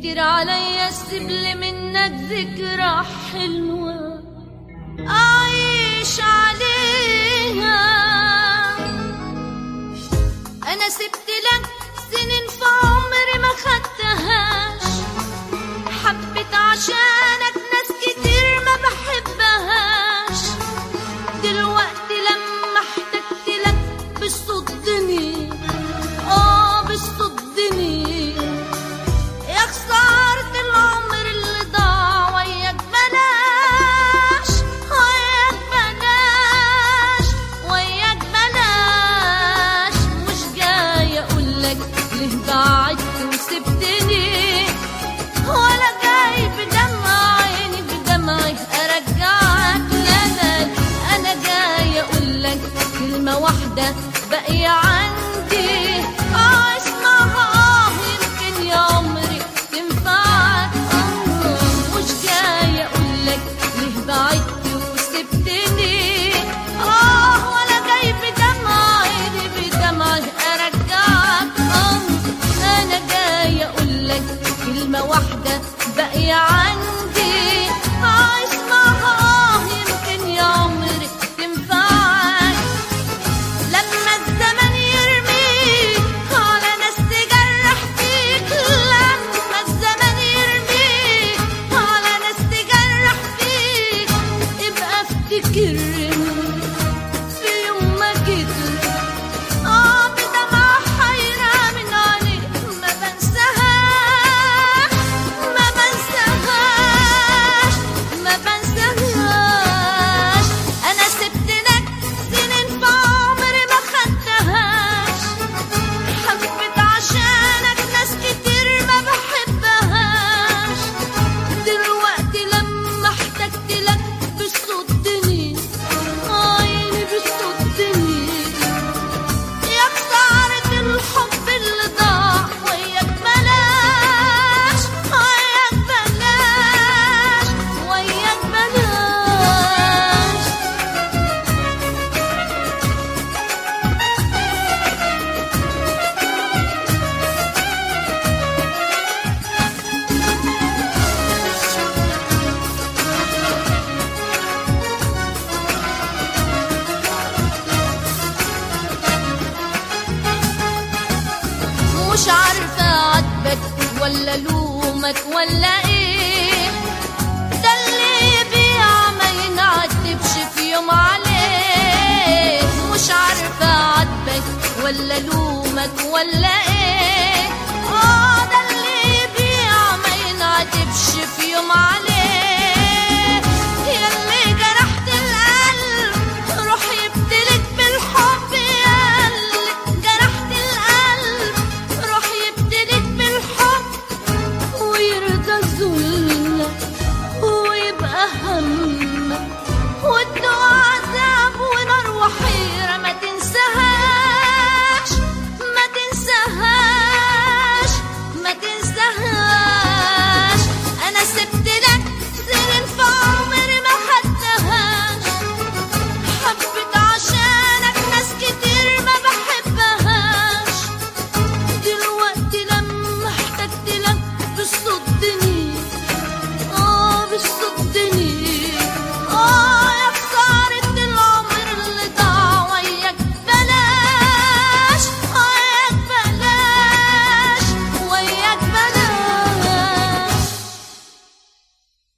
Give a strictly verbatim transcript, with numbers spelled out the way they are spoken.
كتير عليا السبل منك ذكرى حلوة أعيش عليها. أنا سبت لك سنين في عمري ما خدتهاش، حبيت عشانك ناس كتير ما بحبهاش. دلوقتي لما احتجت لك بتصدني، اه بتصدني. يا خسارة العمر اللي ضاع وياك، بلاش وياك بلاش وياك بلاش. مش جاي اقولك ليه بعدت وسبتني، ولا جاي بدمع عيني بدمعي ارجعك. لا لا انا جاي اقولك كلمة واحدة باقية عندي، اه اسمعها اه يمكن يا عمري تنفعك. اه مش جاي اقولك ليه بعدت وسبتني، اه ولا جاي بدمع عيني بدمعي ارجعك. اه انا جاي اقولك كلمة واحدة باقية عندي، اه اسمعها اه يمكن يا عمري تنفعك. لما الزمن يرميك على ناس تجرح فيك، لما الزمن يرميك على ناس تجرح فيك، ابقى افتكرني في يوم ما جيت اه بدمع حيرة من عليك. ما بنساهاش ما بنساهاش ما بنساهاش. أنا سبت لك سنين في عمري ما خدتهاش، حبيت عشانك ناس كتير ما بحبهاش. دلوقتي لما احتجت لك بتصدني، عيني بتصدني. يا خسارة الحب اللي ضاع وياك، بلاش وياك بلاش وياك بلاش. مش عارفة عاتبك ولا لومك ولا ايه، ده اللي يبيع ما ينعتبش في يوم عليه. مش عارفة عاتبك ولا لومك ولا ايه،